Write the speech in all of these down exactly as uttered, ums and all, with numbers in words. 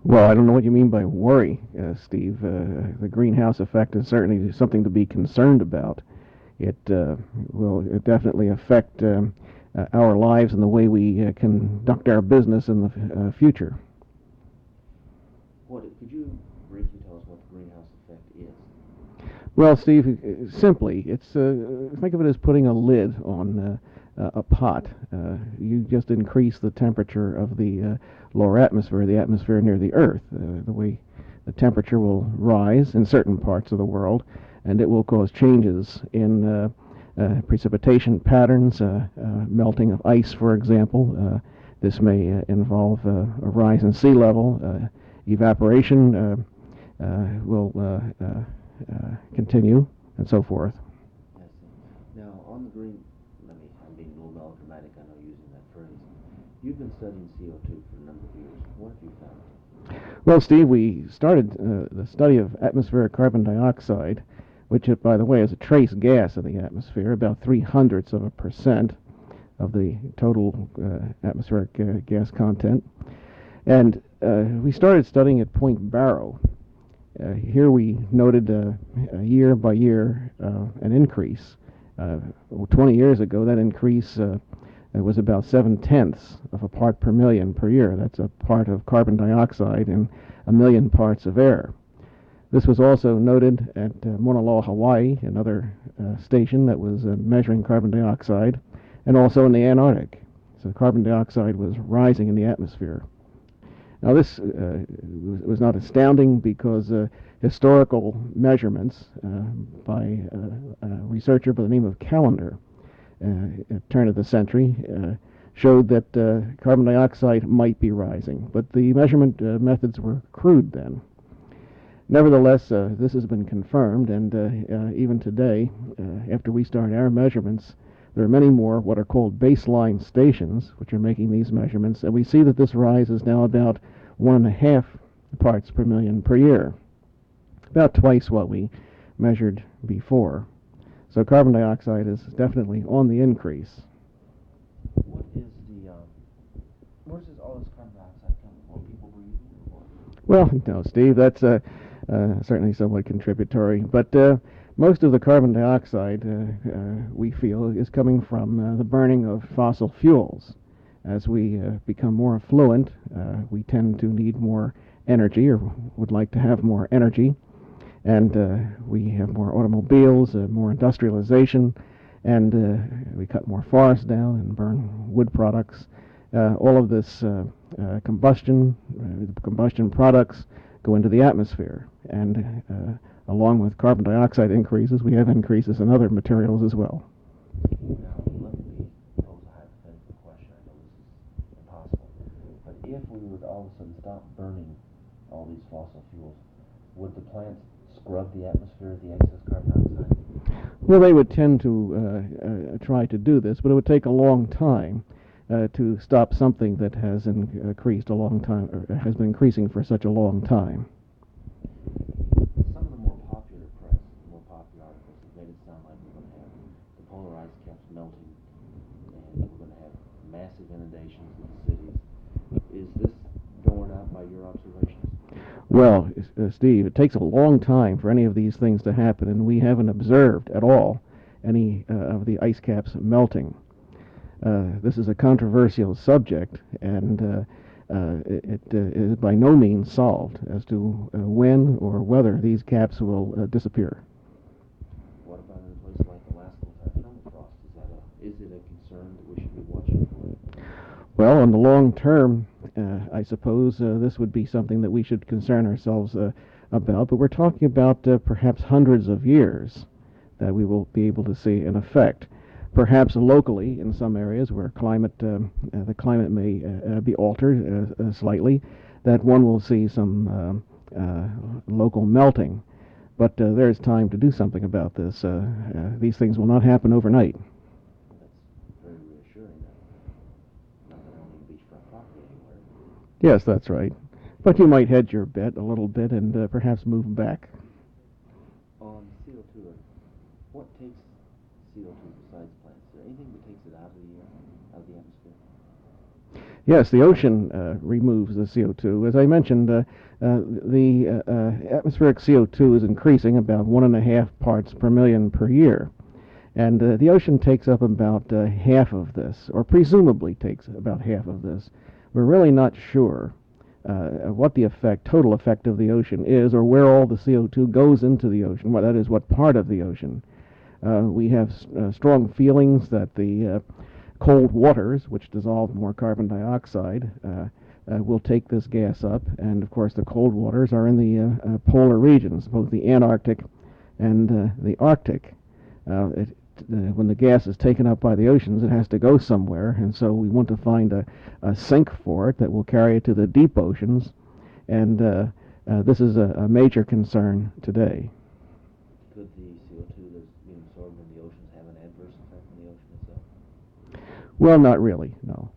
Well, I don't know what you mean by worry, uh, Steve. Uh, the greenhouse effect is certainly something to be concerned about. It uh, will definitely affect um, uh, our lives and the way we uh, conduct our business in the f- uh, future. What could you briefly tell us what the greenhouse effect is? Well, Steve, uh, simply, it's uh, think of it as putting a lid on uh, a pot. Uh, you just increase the temperature of the uh, lower atmosphere, the atmosphere near the Earth. Uh, the way the temperature will rise in certain parts of the world, and it will cause changes in uh, uh, precipitation patterns, uh, uh, melting of ice, for example. Uh, this may uh, involve uh, a rise in sea level, uh, evaporation. Uh, uh, will uh, uh, uh, continue, and so forth. I see. Now, on the green, let me, I'm being a little melodramatic, I know, using that phrase. You've been studying C O two for a number of years. What have you found? Well, Steve, we started uh, the study of atmospheric carbon dioxide, which, uh, by the way, is a trace gas in the atmosphere, about three hundredths of a percent of the total uh, atmospheric uh, gas content. And uh, we started studying at Point Barrow. Uh, here we noted uh, uh, year by year uh, an increase. Uh, twenty years ago, that increase uh, was about seven tenths of a part per million per year. That's a part of carbon dioxide in a million parts of air. This was also noted at uh, Mauna Loa, Hawaii, another uh, station that was uh, measuring carbon dioxide, and also in the Antarctic. So carbon dioxide was rising in the atmosphere. Now, this uh, was not astounding because uh, historical measurements uh, by uh, a researcher by the name of Callender uh, at the turn of the century uh, showed that uh, carbon dioxide might be rising, but the measurement uh, methods were crude then. Nevertheless, uh, this has been confirmed, and uh, uh, even today, uh, after we start our measurements, there are many more what are called baseline stations which are making these measurements, and we see that this rise is now about one and a half parts per million per year, about twice what we measured before. So carbon dioxide is definitely on the increase. What is the, um, where does all this carbon dioxide come from? What people breathe? Or? Well, no, Steve, that's uh, uh, certainly somewhat contributory, but uh, most of the carbon dioxide, uh, uh, we feel, is coming from uh, the burning of fossil fuels. As we uh, become more affluent, uh, we tend to need more energy, or would like to have more energy, and uh, we have more automobiles, uh, more industrialization, and uh, we cut more forests down and burn wood products. Uh, all of this uh, uh, combustion, uh, combustion products go into the atmosphere, and uh, along with carbon dioxide increases, we have increases in other materials as well. Now, let me pose a hypothetical question. I know this is impossible. But if we would all of a sudden stop burning all these fossil fuels, would the plants scrub the atmosphere of the excess carbon dioxide? Well, they would tend to uh, uh, try to do this, but it would take a long time uh, to stop something that has increased a long time, or has been increasing for such a long time. Some of the more popular press, the more popular articles, have made it sound like we're going to have the polar ice caps melting, and we're going to have massive inundations in the cities. Is this borne out by your observations? Well, uh, Steve, it takes a long time for any of these things to happen, and we haven't observed at all any uh, of the ice caps melting. Uh, this is a controversial subject, and uh, uh, it, it uh, is by no means solved as to uh, when or whether these caps will uh, disappear. What about in a place like Alaska with our permafrost? Is that a, is it a concern that we should be watching for? Well, in the long term, uh, I suppose uh, this would be something that we should concern ourselves uh, about, but we're talking about uh, perhaps hundreds of years that we will be able to see an effect. Perhaps locally in some areas where climate, um, uh, the climate may uh, uh, be altered uh, uh, slightly, that one will see some um, uh, local melting. But uh, there's time to do something about this. Uh, uh, these things will not happen overnight. That's very reassuring. That not that I own any beachfront property anywhere. Yes, that's right. But you might hedge your bet a little bit and uh, perhaps move back. On C O two, what takes C O two besides plants? Is there anything that takes it out of the air, out of the atmosphere? Yes, the ocean uh, removes the C O two. As I mentioned, uh, uh, the uh, uh, atmospheric C O two is increasing about one and a half parts per million per year. And uh, the ocean takes up about uh, half of this, or presumably takes about half of this. We're really not sure uh, what the effect, total effect of the ocean is, or where all the C O two goes into the ocean. What that is, what part of the ocean. Uh, we have uh, strong feelings that the uh, cold waters, which dissolve more carbon dioxide, uh, uh, will take this gas up. And of course, the cold waters are in the uh, uh, polar regions, both the Antarctic and uh, the Arctic. Uh, it, uh, when the gas is taken up by the oceans, it has to go somewhere, and so we want to find a, a sink for it that will carry it to the deep oceans. And uh, uh, this is a, a major concern today. Could the C O two that's being absorbed in the oceans have an adverse effect on the ocean itself? Well, not really, no.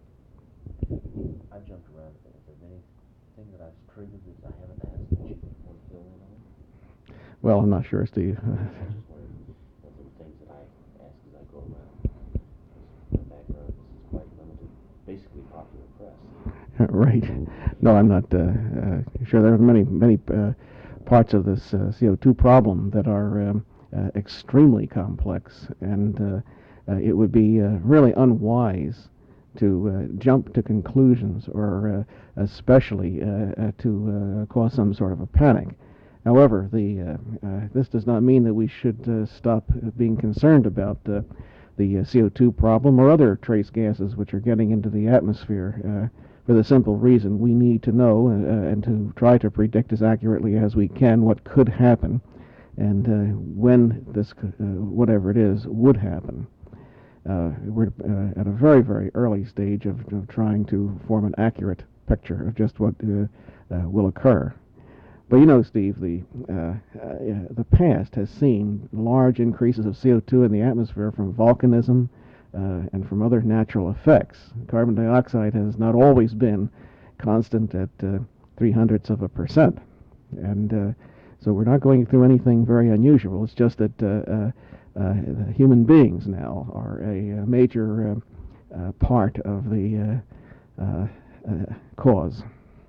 I've jumped around a bit. Is there anything that I've triggered that I haven't asked that you want to fill in on? Well, I'm not sure, Steve. I just wanted those are the things that I ask as I go around. My background is quite limited, basically popular press. Right. No, I'm not uh, uh, sure. There are many, many uh, parts of this uh, C O two problem that are um, uh, extremely complex, and uh, uh, it would be uh, really unwise to uh, jump to conclusions, or uh, especially uh, uh, to uh, cause some sort of a panic. However, the uh, uh, this does not mean that we should uh, stop being concerned about uh, the uh, C O two problem or other trace gases which are getting into the atmosphere, uh, for the simple reason we need to know uh, and to try to predict as accurately as we can what could happen, and uh, when this, uh, whatever it is, would happen. Uh, we're uh, at a very, very early stage of, of trying to form an accurate picture of just what uh, uh, will occur. But you know, Steve, the uh, uh, the past has seen large increases of C O two in the atmosphere from volcanism uh, and from other natural effects. Carbon dioxide has not always been constant at uh, three hundredths of a percent, and uh, so we're not going through anything very unusual. It's just that uh, uh, uh, human beings now are a, a major uh, uh, part of the uh, uh, uh, cause.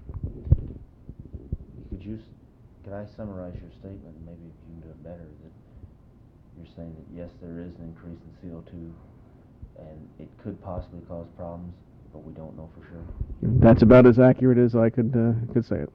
Could you, could I summarize your statement, and maybe if you can do it better, that you're saying that yes, there is an increase in C O two, and it could possibly cause problems, but we don't know for sure? That's about as accurate as I could uh, could say it.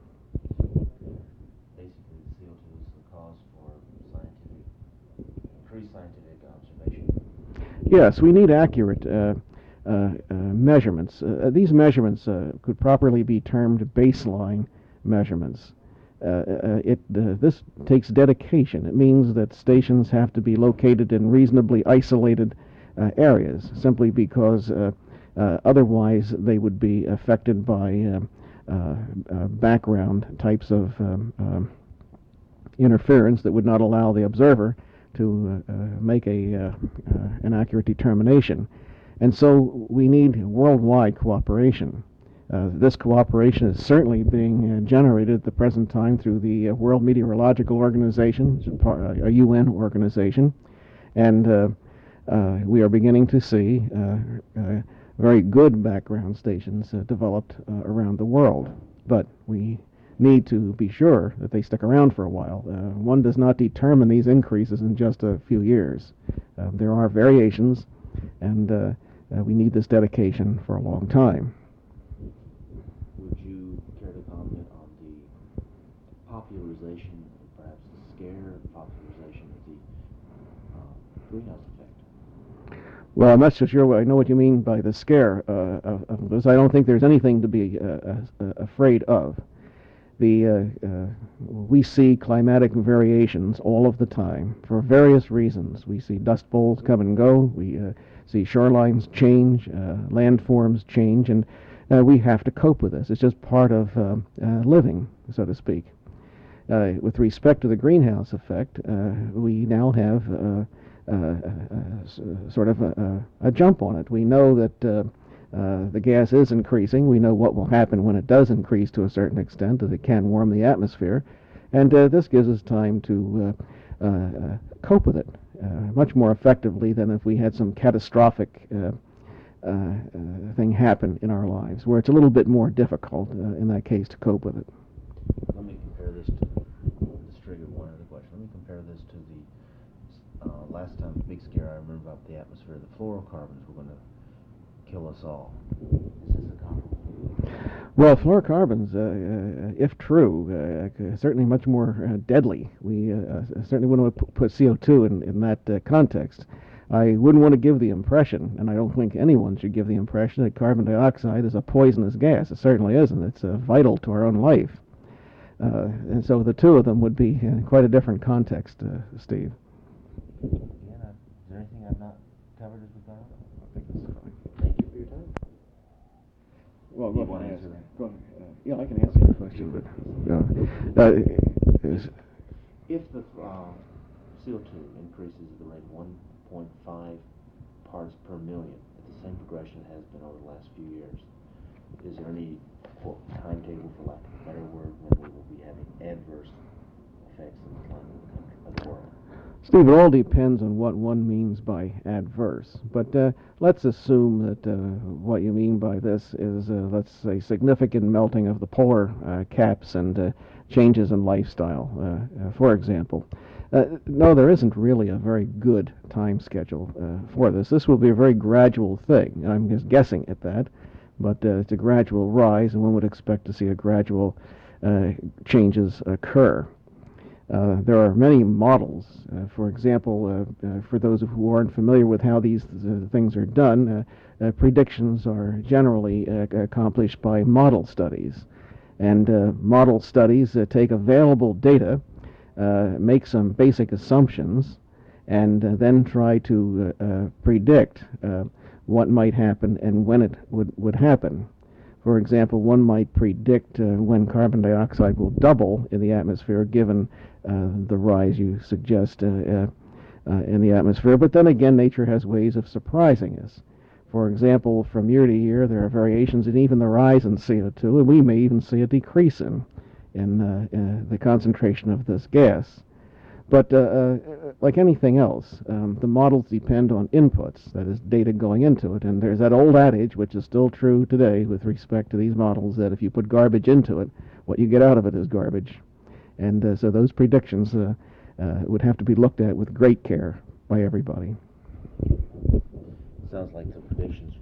Basically, the C O two is the cause for scientific, increased scientific observation. Yes, we need accurate uh, uh, uh, measurements. Uh, these measurements uh, could properly be termed baseline measurements. Uh, uh, it uh, this takes dedication. It means that stations have to be located in reasonably isolated uh, areas, simply because uh, uh, otherwise they would be affected by uh, uh, uh, background types of um, um, interference that would not allow the observer to uh, uh, make a uh, uh, an accurate determination. And so we need worldwide cooperation. Uh, this cooperation is certainly being uh, generated at the present time through the uh, World Meteorological Organization, which is part, uh, a U N organization, and uh, uh, we are beginning to see uh, uh, very good background stations uh, developed uh, around the world. But we need to be sure that they stick around for a while. Uh, one does not determine these increases in just a few years. Uh, there are variations, and uh, uh, we need this dedication for a long time. Would you care to comment on the popularization, perhaps the scare popularization of the uh, greenhouse effect? Well, I'm not so sure what I know what you mean by the scare, uh, of, of this. I don't think there's anything to be uh, uh, afraid of. The, uh, uh, we see climatic variations all of the time for various reasons. We see dust bowls come and go. We uh, see shorelines change, uh, landforms change, and uh, we have to cope with this. It's just part of uh, uh, living, so to speak. Uh, with respect to the greenhouse effect, uh, we now have uh, uh, uh, sort of a, a jump on it. We know that uh, Uh, the gas is increasing. We know what will happen when it does increase to a certain extent, that it can warm the atmosphere. And uh, this gives us time to uh, uh, cope with it uh, much more effectively than if we had some catastrophic uh, uh, uh, thing happen in our lives, where it's a little bit more difficult uh, in that case to cope with it. Let me compare this to, this triggered one other question. Let me compare this to the uh, last time, the big scare I remember about the atmosphere, the fluorocarbons were going to kill us all. Is this a comparable? Well, fluorocarbons, uh, uh, if true, uh, certainly much more uh, deadly. We uh, uh, certainly wouldn't want to put C O two in, in that uh, context. I wouldn't want to give the impression, and I don't think anyone should give the impression, that carbon dioxide is a poisonous gas. It certainly isn't. It's uh, vital to our own life. Uh, and so the two of them would be in quite a different context, uh, Steve. Again, I, is there anything I've not covered as we go? I think that's fine. Thank you for your time. Well, go ahead and answer that. Go ahead. Uh, yeah, I can answer the question, but uh, uh, is, if the uh, C O two increases at the rate of one point five parts per million at the same progression it has been over the last few years, is there any, quote, timetable, for lack of a better word, when we will be having adverse effects in the climate of the country, of the world? Steve, it all depends on what one means by adverse. But uh, let's assume that uh, what you mean by this is, uh, let's say, significant melting of the polar uh, caps and uh, changes in lifestyle, uh, uh, for example. Uh, no, there isn't really a very good time schedule uh, for this. This will be a very gradual thing. I'm just guessing at that, but uh, it's a gradual rise, and one would expect to see a gradual uh, changes occur. Uh, there are many models. Uh, for example, uh, uh, for those who aren't familiar with how these uh, things are done, uh, uh, predictions are generally uh, accomplished by model studies. And uh, model studies uh, take available data, uh, make some basic assumptions, and uh, then try to uh, uh, predict uh, what might happen and when it would, would happen. For example, one might predict uh, when carbon dioxide will double in the atmosphere, given uh, the rise you suggest uh, uh, uh, in the atmosphere. But then again, nature has ways of surprising us. For example, from year to year, there are variations in even the rise in C O two, and we may even see a decrease in, in uh, uh, the concentration of this gas. But uh, uh, like anything else, um, the models depend on inputs, that is, data going into it. And there's that old adage, which is still true today with respect to these models, that if you put garbage into it, what you get out of it is garbage. And uh, so those predictions uh, uh, would have to be looked at with great care by everybody. Sounds like the predictions